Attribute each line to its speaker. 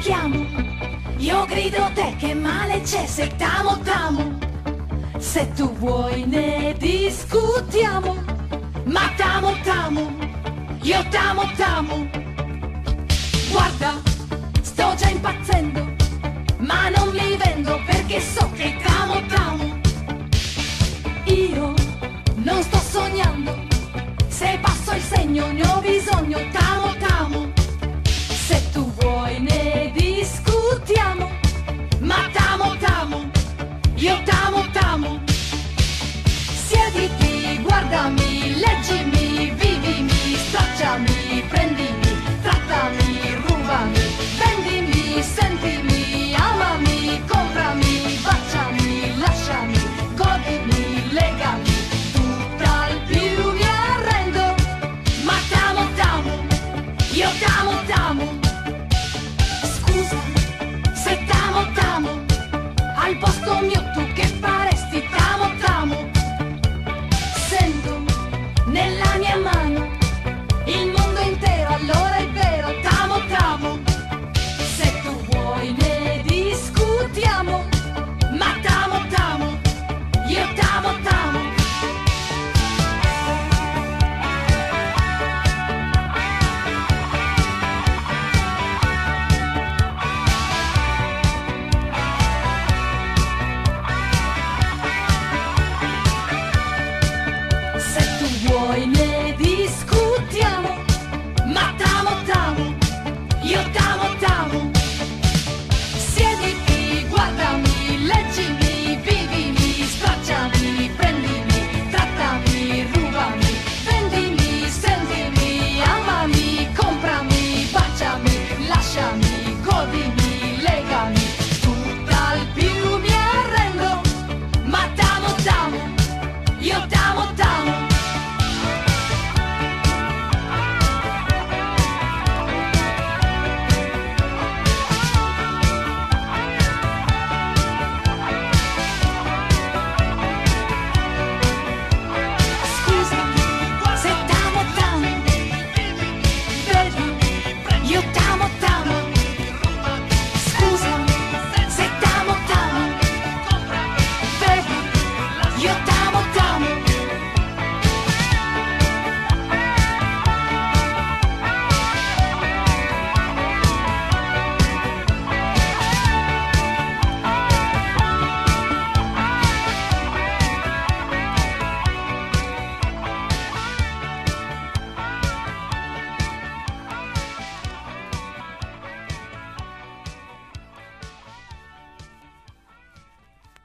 Speaker 1: chiamo, io grido te che male c'è se t'amo t'amo. Se tu vuoi ne discutiamo, ma t'amo t'amo, io t'amo t'amo. Guarda, sto già impazzendo, ma non mi vendo perché so che t'amo t'amo. Io non sto sognando, se passo il segno ne ho bisogno, t'amo t'amo. Se tu vuoi ne discutiamo, ma t'amo t'amo, io t'amo t'amo. Siediti, guardami, leggimi, vivimi, stracciami, prendimi, trattami, rubami, vendimi, sentimi, amami, comprami, baciami, lasciami, godimi, legami, tutt'al più mi arrendo, ma t'amo t'amo, io t'amo t'amo.